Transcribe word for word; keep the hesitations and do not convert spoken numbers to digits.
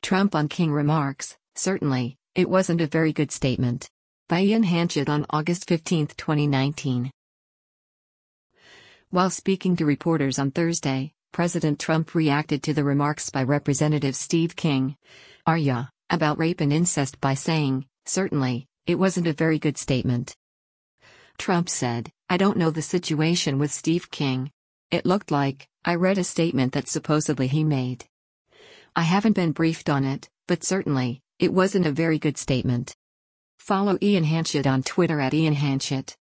Trump on King remarks, "Certainly, it wasn't a very good statement." By Ian Hanchett on August fifteenth, twenty nineteen. While speaking to reporters on Thursday, President Trump reacted to the remarks by Representative Steve King, R Y A, about rape and incest by saying, "Certainly, it wasn't a very good statement." Trump said, "I don't know the situation with Steve King. It looked like, I read a statement that supposedly he made. I haven't been briefed on it, but certainly, it wasn't a very good statement." Follow Ian Hanchett on Twitter at Ian Hanchett.